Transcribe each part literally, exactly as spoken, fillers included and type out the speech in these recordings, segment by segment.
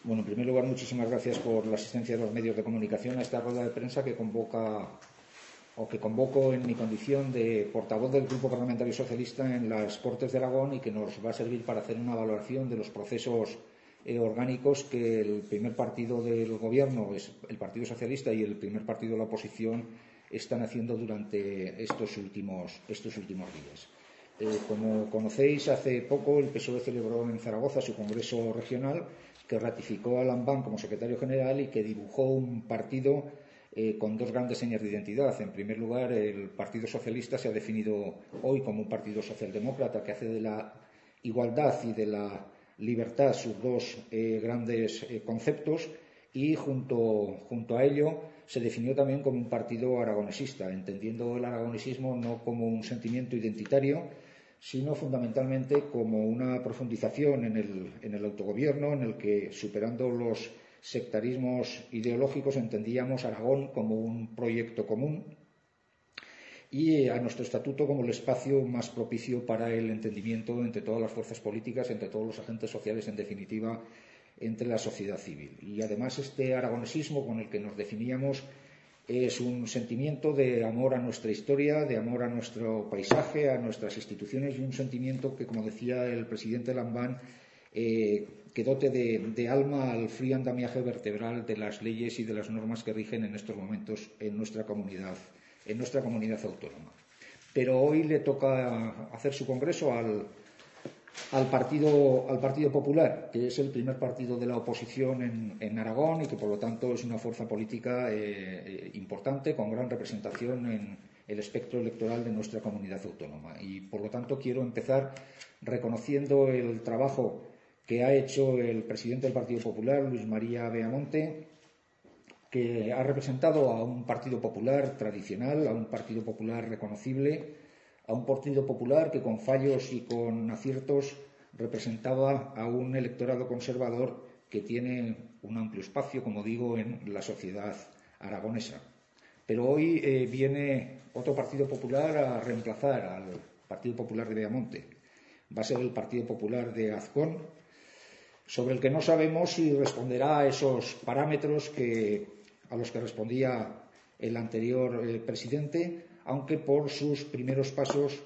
Bueno, en primer lugar, muchísimas gracias por la asistencia de los medios de comunicación a esta rueda de prensa que convoca o que convoco en mi condición de portavoz del Grupo Parlamentario Socialista en las Cortes de Aragón y que nos va a servir para hacer una valoración de los procesos eh, orgánicos que el primer partido del Gobierno, es el Partido Socialista, y el primer partido de la oposición están haciendo durante estos últimos, estos últimos días. Eh, como conocéis, hace poco el P S O E celebró en Zaragoza su congreso regional, que ratificó a Lambán como secretario general y que dibujó un partido eh, con dos grandes señas de identidad. En primer lugar, el Partido Socialista se ha definido hoy como un partido socialdemócrata que hace de la igualdad y de la libertad sus dos eh, grandes eh, conceptos, y junto, junto a ello se definió también como un partido aragonesista, entendiendo el aragonesismo no como un sentimiento identitario, sino fundamentalmente como una profundización en el, en el autogobierno, en el que, superando los sectarismos ideológicos, entendíamos Aragón como un proyecto común y a nuestro estatuto como el espacio más propicio para el entendimiento entre todas las fuerzas políticas, entre todos los agentes sociales, en definitiva, entre la sociedad civil. Y además este aragonesismo con el que nos definíamos es un sentimiento de amor a nuestra historia, de amor a nuestro paisaje, a nuestras instituciones, y un sentimiento que, como decía el presidente Lambán, eh, que dote de, de alma al frío andamiaje vertebral de las leyes y de las normas que rigen en estos momentos en nuestra comunidad, en nuestra comunidad autónoma. Pero hoy le toca hacer su congreso al Al partido, al Partido Popular, que es el primer partido de la oposición en, en Aragón y que, por lo tanto, es una fuerza política eh, importante, con gran representación en el espectro electoral de nuestra comunidad autónoma. Y, por lo tanto, quiero empezar reconociendo el trabajo que ha hecho el presidente del Partido Popular, Luis María Beamonte, que ha representado a un Partido Popular tradicional, a un Partido Popular reconocible, a un Partido Popular que, con fallos y con aciertos, representaba a un electorado conservador que tiene un amplio espacio, como digo, en la sociedad aragonesa. Pero hoy eh, viene otro Partido Popular a reemplazar al Partido Popular de Beamonte. Va a ser el Partido Popular de Azcón, sobre el que no sabemos si responderá a esos parámetros que, a los que respondía el anterior eh, presidente, aunque por sus primeros pasos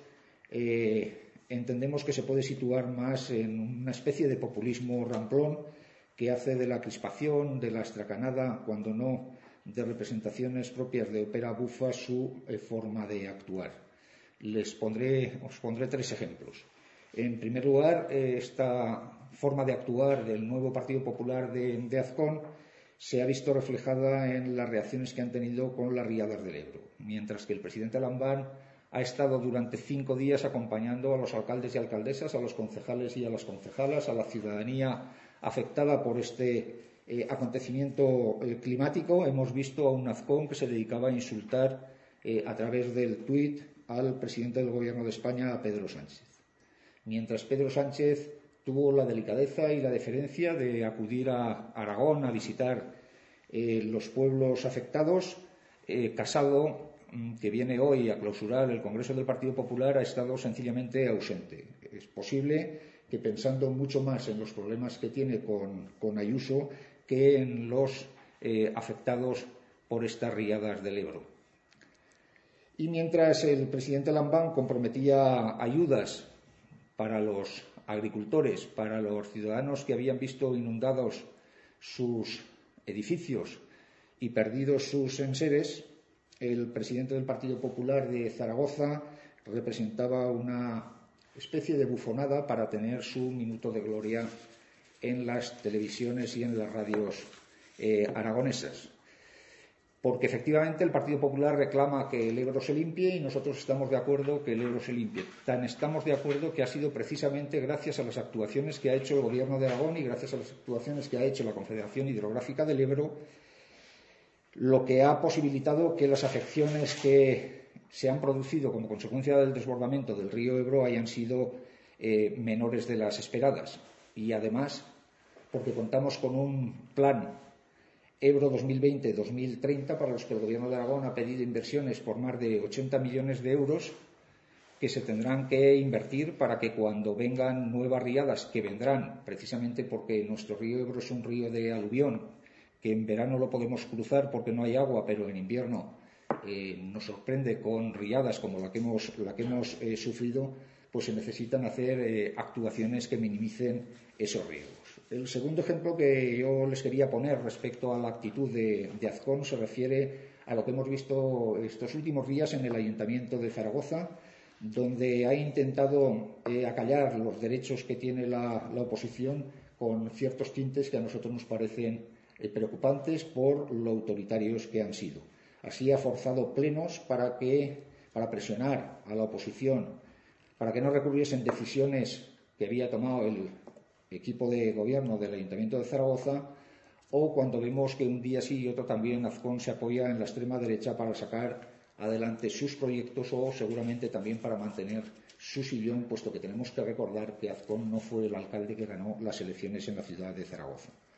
eh, entendemos que se puede situar más en una especie de populismo ramplón que hace de la crispación, de la estracanada, cuando no de representaciones propias de ópera bufa, su eh, forma de actuar. Les pondré, os pondré tres ejemplos. En primer lugar, eh, esta forma de actuar del nuevo Partido Popular de, de Azcón se ha visto reflejada en las reacciones que han tenido con las riadas del Ebro, mientras que el presidente Lambán ha estado durante cinco días acompañando a los alcaldes y alcaldesas, a los concejales y a las concejalas, a la ciudadanía afectada por este eh, acontecimiento eh, climático. Hemos visto a un Azcón que se dedicaba a insultar eh, a través del tuit al presidente del Gobierno de España, a Pedro Sánchez. Mientras Pedro Sánchez tuvo la delicadeza y la deferencia de acudir a Aragón a visitar eh, los pueblos afectados, eh, Casado, que viene hoy a clausurar el Congreso del Partido Popular, ha estado sencillamente ausente. Es posible que, pensando mucho más en los problemas que tiene con, con Ayuso que en los eh, afectados por estas riadas del Ebro. Y mientras el presidente Lambán comprometía ayudas para los agricultores, para los ciudadanos que habían visto inundados sus edificios y perdidos sus enseres, el presidente del Partido Popular de Zaragoza representaba una especie de bufonada para tener su minuto de gloria en las televisiones y en las radios eh, aragonesas. Porque efectivamente el Partido Popular reclama que el Ebro se limpie y nosotros estamos de acuerdo que el Ebro se limpie. Tan estamos de acuerdo que ha sido precisamente gracias a las actuaciones que ha hecho el Gobierno de Aragón y gracias a las actuaciones que ha hecho la Confederación Hidrográfica del Ebro lo que ha posibilitado que las afecciones que se han producido como consecuencia del desbordamiento del río Ebro hayan sido eh, menores de las esperadas. Y además, porque contamos con un plan Ebro dos mil veinte dos mil treinta para los que el Gobierno de Aragón ha pedido inversiones por más de ochenta millones de euros, que se tendrán que invertir para que cuando vengan nuevas riadas, que vendrán precisamente porque nuestro río Ebro es un río de aluvión, que en verano lo podemos cruzar porque no hay agua, pero en invierno eh, nos sorprende con riadas como la que hemos, la que hemos eh, sufrido, pues se necesitan hacer eh, actuaciones que minimicen esos riesgos. El segundo ejemplo que yo les quería poner respecto a la actitud de, de Azcón se refiere a lo que hemos visto estos últimos días en el Ayuntamiento de Zaragoza, donde ha intentado eh, acallar los derechos que tiene la, la oposición con ciertos tintes que a nosotros nos parecen eh, preocupantes por lo autoritarios que han sido. Así ha forzado plenos para, que, para presionar a la oposición para que no recurriesen decisiones que había tomado el equipo de gobierno del Ayuntamiento de Zaragoza, o cuando vemos que un día sí y otro también Azcón se apoya en la extrema derecha para sacar adelante sus proyectos o seguramente también para mantener su sillón, puesto que tenemos que recordar que Azcón no fue el alcalde que ganó las elecciones en la ciudad de Zaragoza.